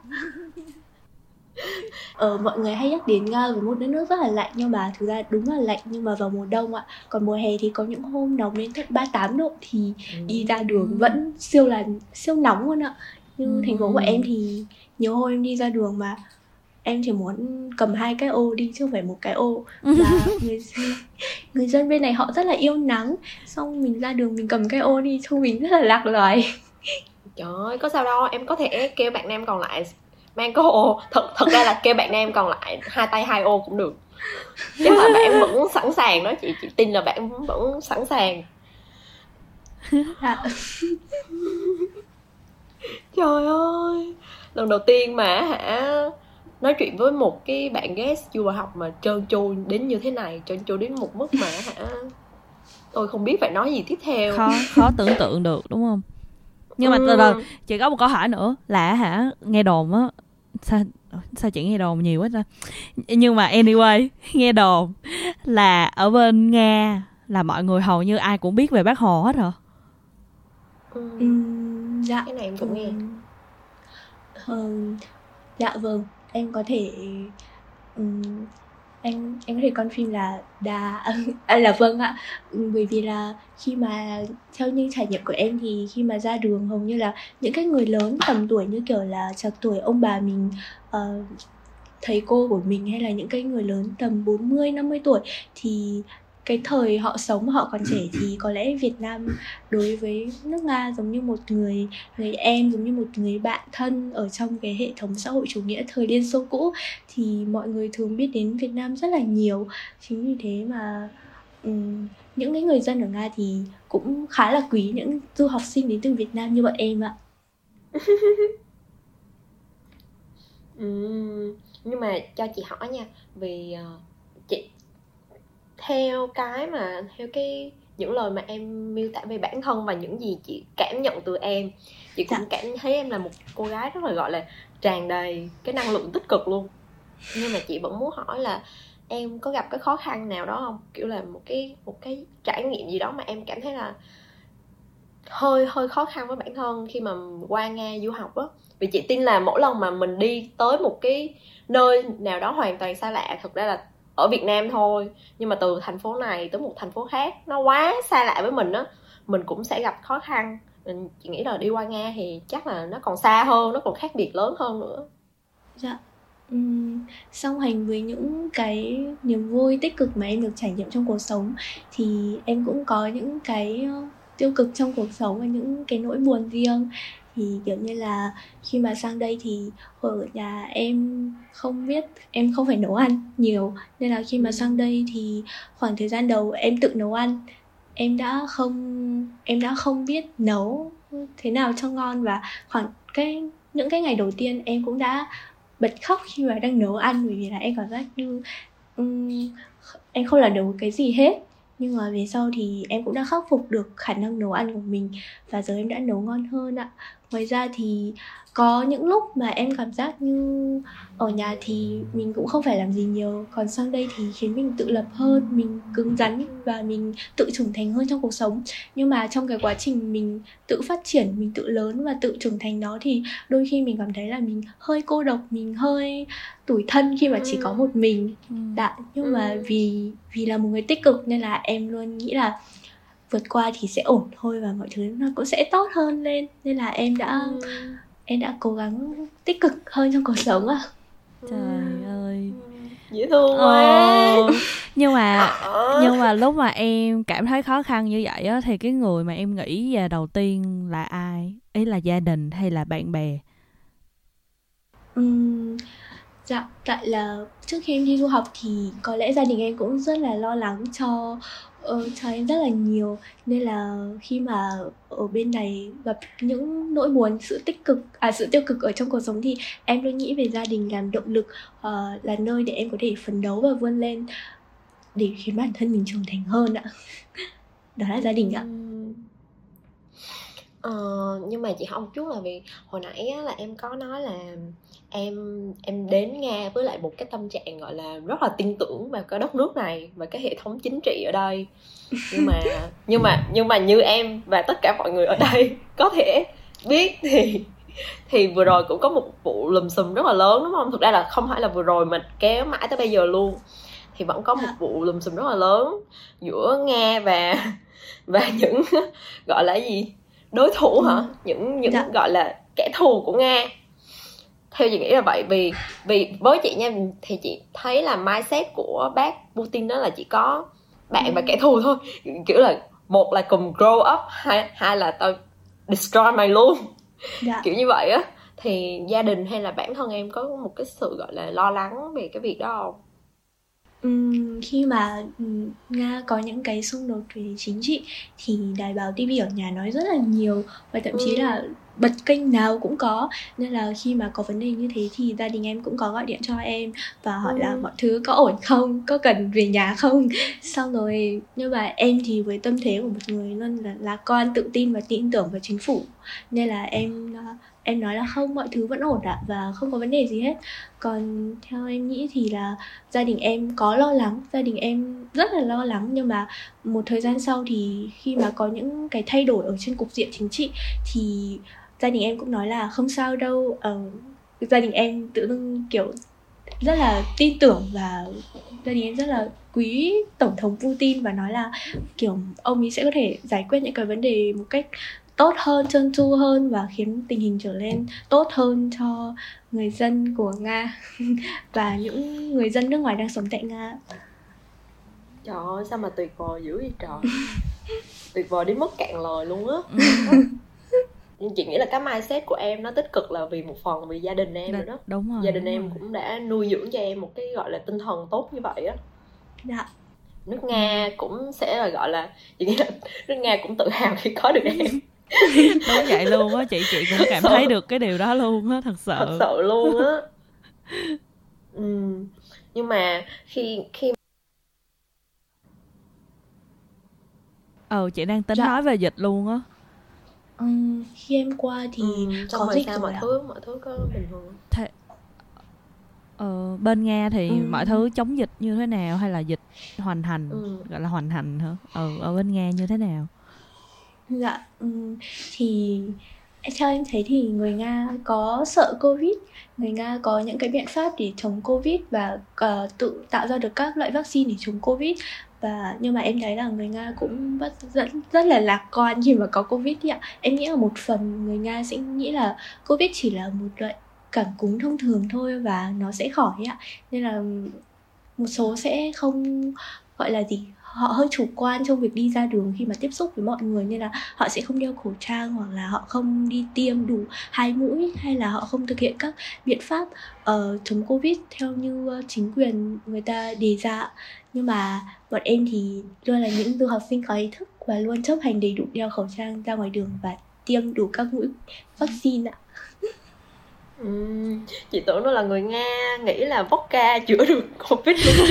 Mọi người hay nhắc đến Nga với một đất nước rất là lạnh, nhưng mà thực ra đúng là lạnh nhưng mà vào mùa đông ạ. Còn mùa hè thì có những hôm nóng đến tận 38 độ thì đi ra đường vẫn siêu nóng luôn ạ. Như thành phố của em thì nhiều hôm em đi ra đường mà em chỉ muốn cầm 2 cái ô đi chứ không phải một cái ô. Và người dân bên này họ rất là yêu nắng, xong mình ra đường mình cầm cái ô đi trông mình rất là lạc loài. Trời ơi, có sao đâu, em có thể kêu bạn nam còn lại mang cái ô. Thật ra là kêu bạn nam còn lại 2 tay 2 ô cũng được. Chắc là bạn vẫn sẵn sàng đó, chị tin là bạn vẫn sẵn sàng. Dạ. Trời ơi, lần đầu tiên mà nói chuyện với một cái bạn guest du học mà trơn tru đến như thế này, trơn tru đến một mức mà tôi không biết phải nói gì tiếp theo. Khó tưởng tượng được đúng không? Nhưng mà từ từ chị có một câu hỏi nữa là nghe đồn á, sao chị nghe đồn nhiều quá ta. Nhưng mà anyway, nghe đồn là ở bên Nga là mọi người hầu như ai cũng biết về Bác Hồ hết hả? Dạ. Cái này em cũng nghe. Dạ vâng, em có thể anh có thể confirm là vâng ạ. Bởi vì là khi mà theo như trải nghiệm của em thì khi mà ra đường hầu như là những cái người lớn tầm tuổi như kiểu là trạc tuổi ông bà mình, thầy cô của mình, hay là những cái người lớn tầm 40-50 tuổi thì cái thời họ sống họ còn trẻ thì có lẽ Việt Nam đối với nước Nga giống như một người em, giống như một người bạn thân ở trong cái hệ thống xã hội chủ nghĩa thời Liên Xô cũ, thì mọi người thường biết đến Việt Nam rất là nhiều. Chính vì thế mà những cái người dân ở Nga thì cũng khá là quý những du học sinh đến từ Việt Nam như bọn em ạ. Nhưng mà cho chị hỏi nha, vì chị theo những lời mà em miêu tả về bản thân và những gì chị cảm nhận từ em, chị cũng cảm thấy em là một cô gái rất là gọi là tràn đầy cái năng lượng tích cực luôn. Nhưng mà chị vẫn muốn hỏi là em có gặp cái khó khăn nào đó không, kiểu là một cái trải nghiệm gì đó mà em cảm thấy là hơi khó khăn với bản thân khi mà qua Nga du học á. Vì chị tin là mỗi lần mà mình đi tới một cái nơi nào đó hoàn toàn xa lạ, thực ra là ở Việt Nam thôi, nhưng mà từ thành phố này tới một thành phố khác nó quá xa lạ với mình á, mình cũng sẽ gặp khó khăn. Chị nghĩ là đi qua Nga thì chắc là nó còn xa hơn, nó còn khác biệt lớn hơn nữa. Dạ. Song hành với những cái niềm vui tích cực mà em được trải nghiệm trong cuộc sống thì em cũng có những cái tiêu cực trong cuộc sống và những cái nỗi buồn riêng. Thì kiểu như là khi mà sang đây thì ở nhà em không phải nấu ăn nhiều, nên là khi mà sang đây thì khoảng thời gian đầu em tự nấu ăn. Em đã không biết nấu thế nào cho ngon, và những cái ngày đầu tiên em cũng đã bật khóc khi mà đang nấu ăn, bởi vì là em cảm giác như em không làm được một cái gì hết. Nhưng mà về sau thì em cũng đã khắc phục được khả năng nấu ăn của mình và giờ em đã nấu ngon hơn ạ. Ngoài ra thì có những lúc mà em cảm giác như ở nhà thì mình cũng không phải làm gì nhiều, còn sang đây thì khiến mình tự lập hơn, mình cứng rắn và mình tự trưởng thành hơn trong cuộc sống. Nhưng mà trong cái quá trình mình tự phát triển, mình tự lớn và tự trưởng thành đó thì đôi khi mình cảm thấy là mình hơi cô độc, mình hơi tủi thân khi mà chỉ có một mình. Nhưng mà vì là một người tích cực nên là em luôn nghĩ là vượt qua thì sẽ ổn thôi và mọi thứ nó cũng sẽ tốt hơn lên, nên là em đã cố gắng tích cực hơn trong cuộc sống ạ. Trời ơi, dễ thương quá. Nhưng mà lúc mà em cảm thấy khó khăn như vậy á thì cái người mà em nghĩ về đầu tiên là ai? Ý là gia đình hay là bạn bè? Dạ, tại là trước khi em đi du học thì có lẽ gia đình em cũng rất là lo lắng cho em rất là nhiều, nên là khi mà ở bên này gặp những nỗi buồn, sự tiêu cực ở trong cuộc sống thì em luôn nghĩ về gia đình làm động lực, là nơi để em có thể phấn đấu và vươn lên để khiến bản thân mình trưởng thành hơn ạ. Đó là gia đình ạ. Nhưng mà chị hỏi một chút là vì hồi nãy á, là em có nói là em đến Nga với lại một cái tâm trạng gọi là rất là tin tưởng vào cái đất nước này và cái hệ thống chính trị ở đây. Nhưng mà như em và tất cả mọi người ở đây có thể biết thì vừa rồi cũng có một vụ lùm xùm rất là lớn, đúng không? Thực ra là không phải là vừa rồi mà kéo mãi tới bây giờ luôn, thì vẫn có một vụ lùm xùm rất là lớn giữa Nga và những gọi là gì, đối thủ hả, những gọi là kẻ thù của Nga. Theo chị nghĩ là vậy, vì với chị nha, thì chị thấy là mindset của bác Putin đó là chỉ có bạn và kẻ thù thôi, kiểu là một là cùng grow up, hai là tao destroy mày luôn. Kiểu như vậy á. Thì gia đình hay là bản thân em có một cái sự gọi là lo lắng về cái việc đó không? Khi mà Nga có những cái xung đột về chính trị thì đài báo TV ở nhà nói rất là nhiều, và thậm chí là bật kênh nào cũng có. Nên là khi mà có vấn đề như thế thì gia đình em cũng có gọi điện cho em và hỏi là mọi thứ có ổn không, có cần về nhà không. Xong rồi, nhưng mà em thì với tâm thế của một người luôn là lạc quan, tự tin và tin tưởng vào chính phủ, nên là em nói là không, mọi thứ vẫn ổn ạ và không có vấn đề gì hết. Còn theo em nghĩ thì là gia đình em có lo lắng, gia đình em rất là lo lắng, nhưng mà một thời gian sau thì khi mà có những cái thay đổi ở trên cục diện chính trị thì gia đình em cũng nói là không sao đâu. Gia đình em tự dưng kiểu rất là tin tưởng và gia đình em rất là quý Tổng thống Putin và nói là kiểu ông ấy sẽ có thể giải quyết những cái vấn đề một cách tốt hơn, trơn tru hơn và khiến tình hình trở nên tốt hơn cho người dân của Nga và những người dân nước ngoài đang sống tại Nga. Trời ơi, sao mà tuyệt vời dữ vậy trời. Tuyệt vời đến mức cạn lời luôn á. Chị nghĩ là cái mindset của em nó tích cực là vì một phần vì gia đình em rồi đó. Đúng rồi. Gia đình em cũng đã nuôi dưỡng cho em một cái gọi là tinh thần tốt như vậy á. Dạ. Nước Nga cũng sẽ là gọi là, chị nghĩ là nước Nga cũng tự hào khi có được em. Đúng vậy luôn á, chị cũng cảm thấy được cái điều đó luôn á, thật sự luôn á. Nhưng mà khi chị đang tính nói về dịch luôn á. Khi em qua thì có dịch rồi ạ. Mọi thứ có bình thường. Bên Nga thì mọi thứ chống dịch như thế nào, hay là dịch hoành hành, gọi là hoành hành hả? Ở bên Nga như thế nào? Dạ, thì theo em thấy thì người Nga có sợ Covid, người Nga có những cái biện pháp để chống Covid và tự tạo ra được các loại vaccine để chống Covid. Nhưng mà em thấy là người Nga cũng rất là lạc quan khi mà có Covid ý ạ. Em nghĩ là một phần người Nga sẽ nghĩ là Covid chỉ là một loại cảm cúm thông thường thôi và nó sẽ khỏi ạ. Nên là một số sẽ không, gọi là gì, họ hơi chủ quan trong việc đi ra đường khi mà tiếp xúc với mọi người, nên là họ sẽ không đeo khẩu trang, hoặc là họ không đi tiêm đủ 2 mũi, hay là họ không thực hiện các biện pháp chống Covid theo như chính quyền người ta đề ra. Nhưng mà bọn em thì luôn là những du học sinh có ý thức và luôn chấp hành đầy đủ đeo khẩu trang ra ngoài đường và tiêm đủ các mũi vaccine ạ. Chị tưởng nó là người Nga nghĩ là vodka chữa được Covid luôn.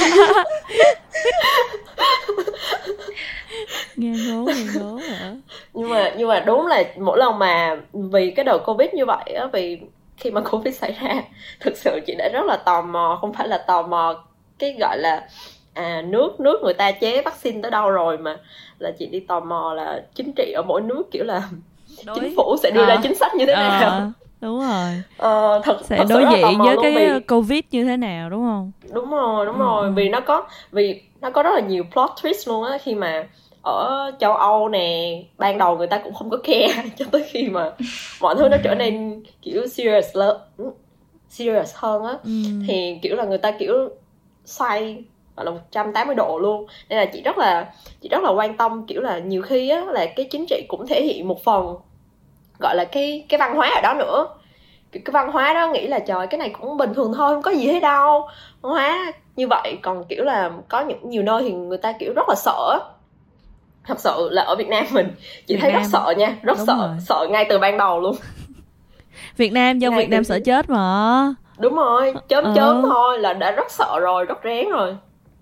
Nghe ngố hả? Nhưng mà đúng là mỗi lần mà vì cái đợt Covid như vậy á, vì khi mà Covid xảy ra, thực sự chị đã rất là tò mò, không phải là tò mò cái gọi là nước người ta chế vaccine tới đâu rồi, mà là chị đi tò mò là chính trị ở mỗi nước, kiểu là chính phủ sẽ đưa ra chính sách như thế nào. Đúng rồi. Thật đối diện với cái vì Covid như thế nào, đúng không? Đúng rồi. Vì nó có rất là nhiều plot twist luôn á. Khi mà ở châu Âu nè, ban đầu người ta cũng không có care cho tới khi mà mọi thứ nó trở nên kiểu serious hơn á, thì kiểu là người ta kiểu xoay gọi là 180 độ luôn. Nên là chị rất là quan tâm, kiểu là nhiều khi á là cái chính trị cũng thể hiện một phần gọi là cái văn hóa ở đó nữa. Cái văn hóa đó nghĩ là trời, cái này cũng bình thường thôi, không có gì hết đâu, văn hóa như vậy. Còn kiểu là có nhiều nơi thì người ta kiểu rất là sợ. Thật sự là ở Việt Nam mình chị thấy rất sợ nha, rất sợ ngay từ ban đầu luôn. Việt Nam Việt Nam sợ chết mà. Đúng rồi, chớm thôi là đã rất sợ rồi, rất rén rồi.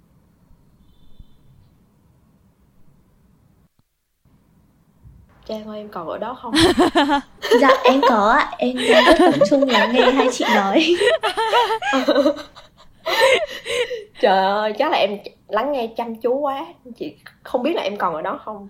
Trang ơi, em còn ở đó không? Dạ em có ạ, em đang rất tập trung lắng nghe hai chị nói. Trời ơi, chắc là em lắng nghe chăm chú quá, chị không biết là em còn ở đó không.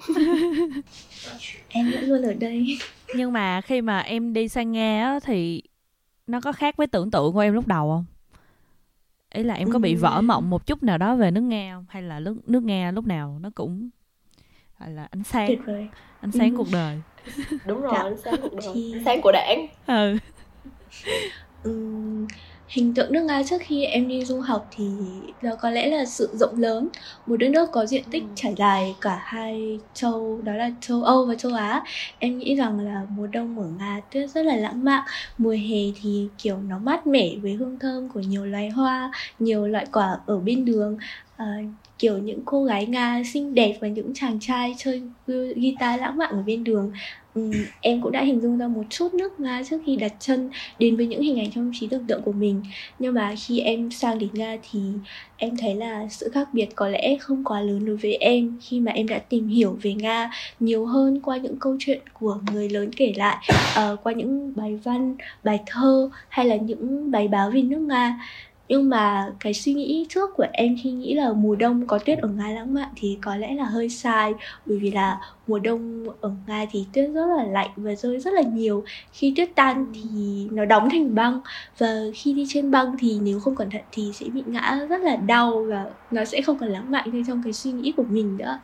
Em vẫn luôn ở đây. Nhưng mà khi mà em đi sang Nga á, thì nó có khác với tưởng tượng của em lúc đầu không? Ý là em có bị vỡ mộng một chút nào đó về nước Nga không? Hay là nước Nga lúc nào nó cũng gọi là ánh sáng, tuyệt vời, ánh sáng cuộc đời. Đúng rồi, ánh sáng cuộc đời, ánh sáng của đảng. Hình tượng nước Nga trước khi em đi du học thì nó có lẽ là sự rộng lớn, một đất nước có diện tích trải dài cả hai châu, đó là châu Âu và châu Á. Em nghĩ rằng là mùa đông ở Nga tuyết rất là lãng mạn, mùa hè thì kiểu nó mát mẻ với hương thơm của nhiều loài hoa, nhiều loại quả ở bên đường. Kiểu những cô gái Nga xinh đẹp và những chàng trai chơi guitar lãng mạn ở bên đường. Em cũng đã hình dung ra một chút nước Nga trước khi đặt chân đến với những hình ảnh trong trí tưởng tượng của mình. Nhưng mà khi em sang đến Nga thì em thấy là sự khác biệt có lẽ không quá lớn đối với em, khi mà em đã tìm hiểu về Nga nhiều hơn qua những câu chuyện của người lớn kể lại, qua những bài văn, bài thơ hay là những bài báo về nước Nga. Nhưng mà cái suy nghĩ trước của em khi nghĩ là mùa đông có tuyết ở Nga lãng mạn thì có lẽ là hơi sai. Bởi vì là mùa đông ở Nga thì tuyết rất là lạnh và rơi rất là nhiều. Khi tuyết tan thì nó đóng thành băng, và khi đi trên băng thì nếu không cẩn thận thì sẽ bị ngã rất là đau, và nó sẽ không còn lãng mạn như trong cái suy nghĩ của mình nữa.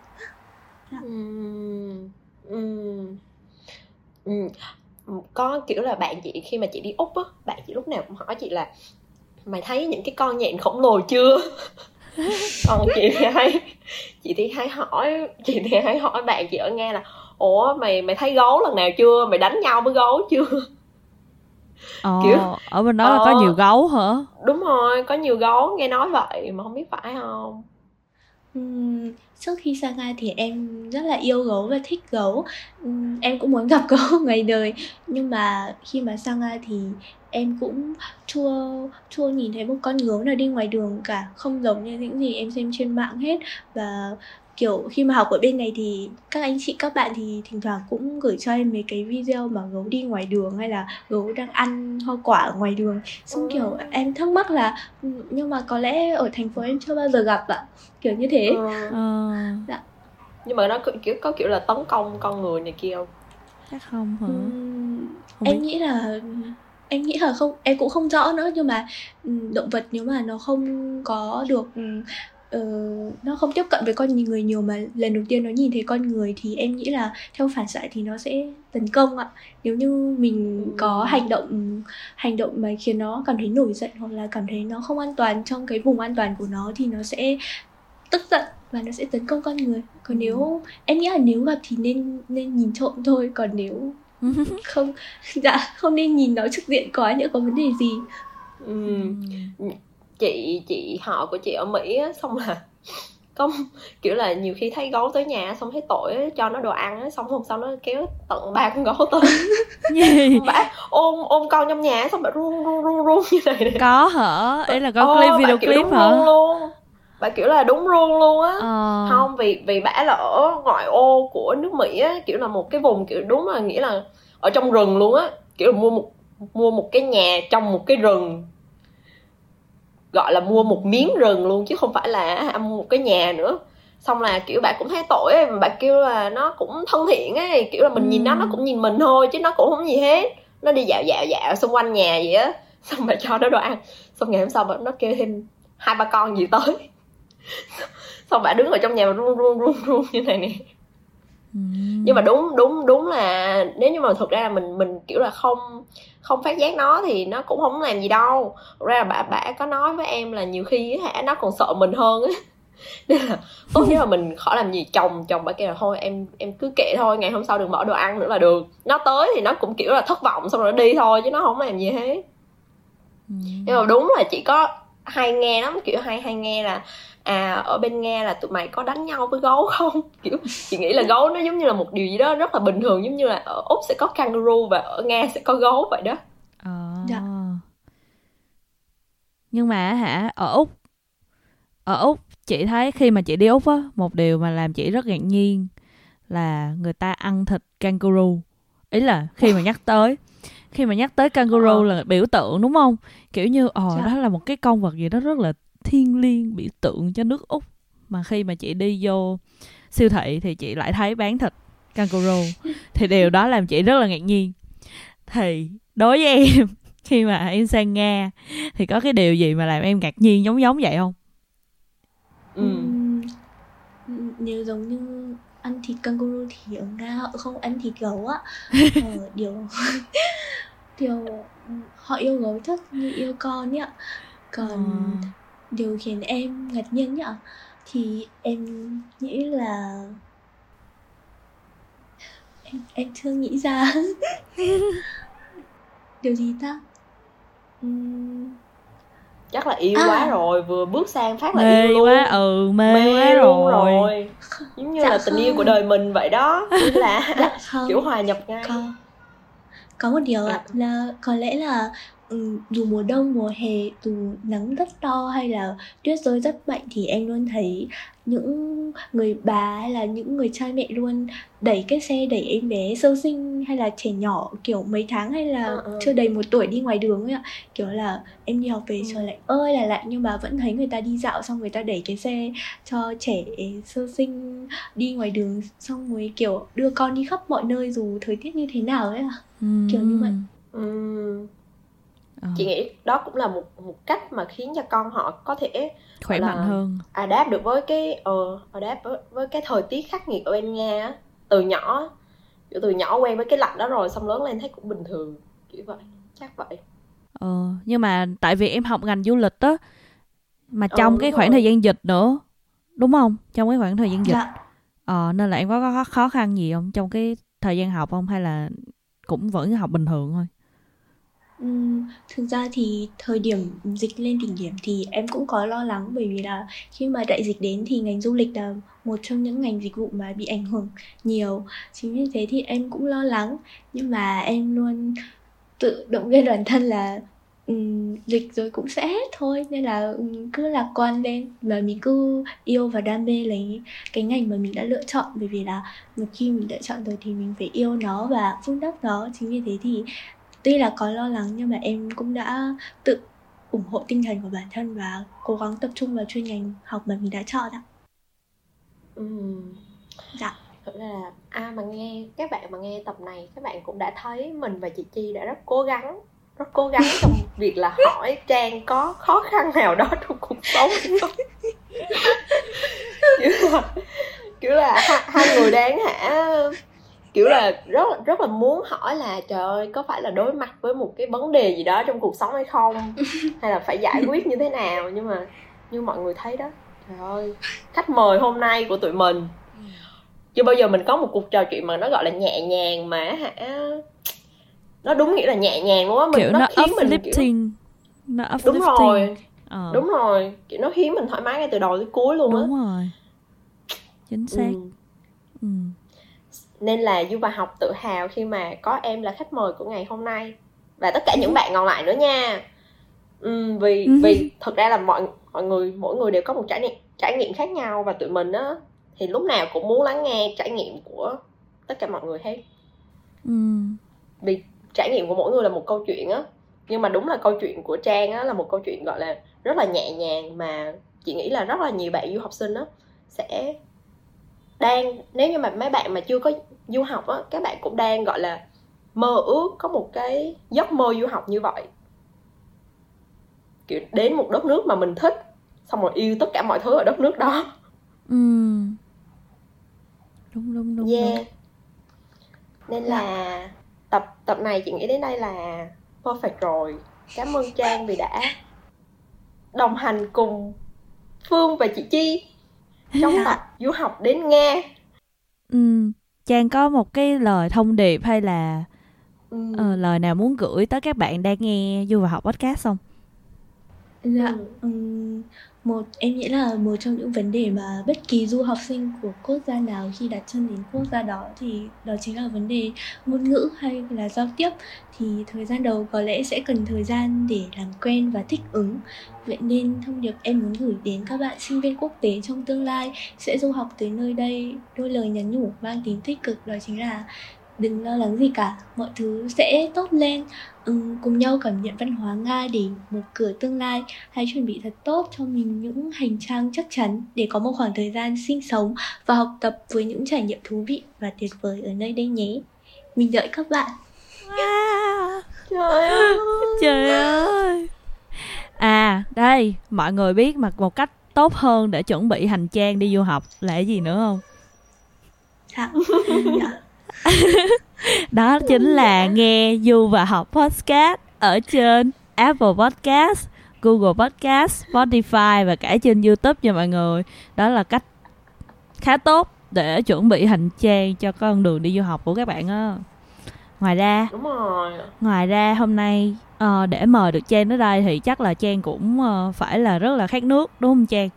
Có kiểu là bạn chị khi mà chị đi Úc á, bạn chị lúc nào cũng hỏi chị là mày thấy những cái con nhện khổng lồ chưa? Còn chị thì hay hỏi bạn chị ở Nga là ủa mày thấy gấu lần nào chưa, mày đánh nhau với gấu chưa? Kiểu ở bên đó là có nhiều gấu hả? Đúng rồi, có nhiều gấu, nghe nói vậy mà không biết phải không. Trước khi sang Nga thì em rất là yêu gấu và thích gấu. Em cũng muốn gặp gấu ngoài đời. Nhưng mà khi mà sang Nga thì em cũng chưa nhìn thấy một con gấu nào đi ngoài đường cả, không giống như những gì em xem trên mạng hết. Và kiểu khi mà học ở bên này thì các anh chị các bạn thì thỉnh thoảng cũng gửi cho em mấy cái video mà gấu đi ngoài đường hay là gấu đang ăn hoa quả ở ngoài đường. Xong kiểu em thắc mắc là nhưng mà có lẽ ở thành phố em chưa bao giờ gặp ạ, kiểu như thế. Dạ. Nhưng mà nó có kiểu là tấn công con người này kia không? Chắc không hả? Em nghĩ là không, em cũng không rõ nữa. Nhưng mà động vật nếu mà nó không có được nó không tiếp cận với con người nhiều mà lần đầu tiên nó nhìn thấy con người thì em nghĩ là theo phản xạ thì nó sẽ tấn công ạ. Nếu như mình có hành động mà khiến nó cảm thấy nổi giận hoặc là cảm thấy nó không an toàn trong cái vùng an toàn của nó thì nó sẽ tức giận và nó sẽ tấn công con người. Còn nếu em nghĩ là nếu gặp thì nên nhìn trộm thôi, còn nếu không nên nhìn nó trực diện quá nữa có vấn đề gì. Chị họ của chị ở Mỹ á, xong là có kiểu là nhiều khi thấy gấu tới nhà xong thấy tội á, cho nó đồ ăn á, xong hôm sau nó kéo tận 3 con gấu tới. Bà ôm con trong nhà xong bà run như này. Có hả? Ấy là có video clip hả? Luôn. Bà kiểu là đúng luôn luôn á. Không, vì bả là ở ngoại ô của nước Mỹ á, kiểu là một cái vùng kiểu đúng là nghĩa là ở trong rừng luôn á, kiểu là mua một cái nhà trong một cái rừng, gọi là mua một miếng rừng luôn chứ không phải là mua một cái nhà nữa. Xong là kiểu bà cũng thấy tội ấy, bà kêu là nó cũng thân thiện ấy, kiểu là mình nhìn nó cũng nhìn mình thôi chứ nó cũng không gì hết, nó đi dạo xung quanh nhà vậy á. Xong bà cho nó đồ ăn, xong ngày hôm sau nó kêu thêm 2-3 con gì tới. Xong bà đứng ở trong nhà mà run như này nè. Nhưng mà đúng là nếu như mà thực ra là mình kiểu là không phát giác nó thì nó cũng không làm gì đâu. Thực ra là bà có nói với em là nhiều khi nó còn sợ mình hơn á. Nên là tốt nhất là mình khỏi làm gì. Chồng bà kêu là thôi em cứ kệ thôi, ngày hôm sau đừng bỏ đồ ăn nữa là được. Nó tới thì nó cũng kiểu là thất vọng xong rồi nó đi thôi chứ nó không làm gì hết. Nhưng mà đúng là chỉ có hay nghe lắm, kiểu hay nghe là ở bên Nga là tụi mày có đánh nhau với gấu không? Kiểu chị nghĩ là gấu nó giống như là một điều gì đó rất là bình thường, giống như là ở Úc sẽ có kangaroo và ở Nga sẽ có gấu vậy đó. Dạ. Nhưng mà ở Úc chị thấy khi mà chị đi Úc á, một điều mà làm chị rất ngạc nhiên là người ta ăn thịt kangaroo. Ý là khi mà nhắc tới kangaroo là biểu tượng đúng không? Kiểu như đó là một cái con vật gì đó rất là thiêng liêng, biểu tượng cho nước Úc. Mà khi mà chị đi vô siêu thị thì chị lại thấy bán thịt kangaroo. Thì điều đó làm chị rất là ngạc nhiên. Thì đối với em, khi mà em sang Nga thì có cái điều gì mà làm em ngạc nhiên giống vậy không? Nếu giống như ăn thịt kangaroo thì ở Nga họ không ăn thịt gấu á. Kiểu họ yêu gấu thật như yêu con nhá. Còn điều khiến em ngạc nhiên nhá thì em nghĩ là em chưa nghĩ ra điều gì ta. Chắc là yêu quá rồi, vừa bước sang phát là mê yêu luôn. quá, mê quá luôn rồi. Giống như là tình yêu của đời mình vậy đó. Nên là không. kiểu hòa nhập ngay. Có một điều ạ là có lẽ là dù mùa đông, mùa hè, dù nắng rất to hay là tuyết rơi rất mạnh thì em luôn thấy những người bà hay là những người cha mẹ luôn đẩy cái xe đẩy em bé sơ sinh hay là trẻ nhỏ kiểu mấy tháng hay là chưa đầy 1 tuổi đi ngoài đường ấy ạ. Kiểu là em đi học về trời lạnh ơi là lạnh, nhưng mà vẫn thấy người ta đi dạo xong người ta đẩy cái xe cho trẻ sơ sinh đi ngoài đường, xong rồi kiểu đưa con đi khắp mọi nơi dù thời tiết như thế nào ấy ạ. Kiểu như vậy. Chị nghĩ đó cũng là một cách mà khiến cho con họ có thể khỏe mạnh hơn, adapt được với cái với cái thời tiết khắc nghiệt ở bên Nga á. Từ nhỏ quen với cái lạnh đó rồi, xong lớn lên thấy cũng bình thường kiểu vậy, chắc vậy. Nhưng mà tại vì em học ngành du lịch á, mà trong cái khoảng thời gian dịch nữa, đúng không? Trong cái khoảng thời gian dịch, nên là em có khó khăn gì không trong cái thời gian học không, hay là cũng vẫn học bình thường thôi? Thực ra thì thời điểm dịch lên đỉnh điểm thì em cũng có lo lắng, bởi vì là khi mà đại dịch đến thì ngành du lịch là một trong những ngành dịch vụ mà bị ảnh hưởng nhiều. Chính vì thế thì em cũng lo lắng, nhưng mà em luôn tự động viên bản thân là dịch rồi cũng sẽ hết thôi, nên là cứ lạc quan lên và mình cứ yêu và đam mê lấy cái ngành mà mình đã lựa chọn, bởi vì là một khi mình lựa chọn rồi thì mình phải yêu nó và vun đắp nó. Chính vì thế thì tuy là có lo lắng nhưng mà em cũng đã tự ủng hộ tinh thần của bản thân và cố gắng tập trung vào chuyên ngành học mà mình đã chọn ạ. Dạ. Thật ra là các bạn mà nghe tập này, các bạn cũng đã thấy mình và chị Chi đã rất cố gắng trong việc là hỏi Trang có khó khăn nào đó trong cuộc sống không. kiểu là hai người đang kiểu là rất là muốn hỏi là trời ơi, có phải là đối mặt với một cái vấn đề gì đó trong cuộc sống hay không, hay là phải giải quyết như thế nào. Nhưng mà như mọi người thấy đó, trời ơi, khách mời hôm nay của tụi mình chưa bao giờ mình có một cuộc trò chuyện mà nó gọi là nhẹ nhàng, mà nó đúng nghĩa là nhẹ nhàng luôn á. Kiểu nó khiến mình uplifting. Nó uplifting. Đúng rồi, kiểu nó khiến mình thoải mái ngay từ đầu tới cuối luôn á. Đúng rồi, chính xác. Nên là Du và Học tự hào khi mà có em là khách mời của ngày hôm nay, và tất cả những bạn còn lại nữa nha. Vì thật ra là mỗi người đều có một trải nghiệm khác nhau, và tụi mình á thì lúc nào cũng muốn lắng nghe trải nghiệm của tất cả mọi người hết. Vì trải nghiệm của mỗi người là một câu chuyện á, nhưng mà đúng là câu chuyện của Trang á là một câu chuyện gọi là rất là nhẹ nhàng, mà chị nghĩ là rất là nhiều bạn du học sinh á sẽ nếu như mà mấy bạn mà chưa có du học á, các bạn cũng đang gọi là mơ ước có một cái giấc mơ du học như vậy, kiểu đến một đất nước mà mình thích, xong rồi yêu tất cả mọi thứ ở đất nước đó. Đúng. Yeah. Nên là tập này chị nghĩ đến đây là perfect rồi. Cảm ơn Trang vì đã đồng hành cùng Phương và chị Chi trong tập du học đến Nga. Trang có một cái lời thông điệp hay là lời nào muốn gửi tới các bạn đang nghe Du và Học podcast không? Dạ, em nghĩ là một trong những vấn đề mà bất kỳ du học sinh của quốc gia nào khi đặt chân đến quốc gia đó thì đó chính là vấn đề ngôn ngữ hay là giao tiếp. Thì thời gian đầu có lẽ sẽ cần thời gian để làm quen và thích ứng. Vậy nên thông điệp em muốn gửi đến các bạn sinh viên quốc tế trong tương lai sẽ du học tới nơi đây, đôi lời nhắn nhủ mang tính tích cực đó chính là đừng lo lắng gì cả, mọi thứ sẽ tốt lên. Cùng nhau cảm nhận văn hóa Nga để mở cửa tương lai. Hãy chuẩn bị thật tốt cho mình những hành trang chắc chắn để có một khoảng thời gian sinh sống và học tập với những trải nghiệm thú vị và tuyệt vời ở nơi đây nhé. Mình đợi các bạn. Trời ơi. Đây, mọi người biết một cách tốt hơn để chuẩn bị hành trang đi du học là cái gì nữa không? Dạ. Đó chính là nghe Du và Học Podcast ở trên Apple Podcast, Google Podcast, Spotify và cả trên YouTube nha mọi người. Đó là cách khá tốt để chuẩn bị hành trang cho con đường đi du học của các bạn á. Đúng rồi. Ngoài ra hôm nay để mời được Trang tới đây thì chắc là Trang cũng phải là rất là khát nước, đúng không Trang?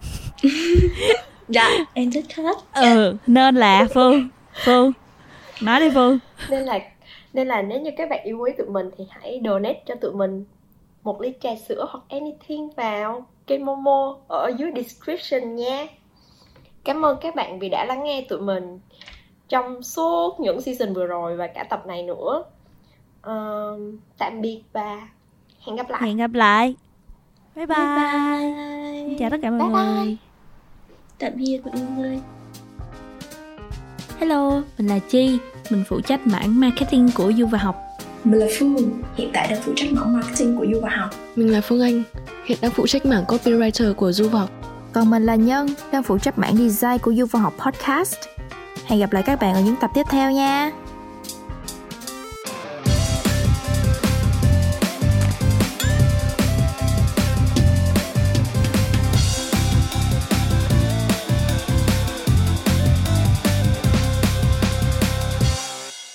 Dạ, em rất khát. Nên là Phương nói đi Phương. Nên là nếu như các bạn yêu quý tụi mình thì hãy donate cho tụi mình 1 ly trà sữa hoặc anything vào kênh Momo ở dưới description nha. Cảm ơn các bạn vì đã lắng nghe tụi mình trong suốt những season vừa rồi và cả tập này nữa. Tạm biệt và hẹn gặp lại. Bye bye. Chào tất cả mọi người. Tạm biệt mọi người. Hello, mình là Chi. Mình phụ trách mảng marketing của Du và Học. Mình là Phương, hiện tại đang phụ trách mảng marketing của Du và Học. Mình là Phương Anh, hiện đang phụ trách mảng copywriter của Du và Học. Còn mình là Nhân, đang phụ trách mảng design của Du và Học Podcast. Hẹn gặp lại các bạn ở những tập tiếp theo nha.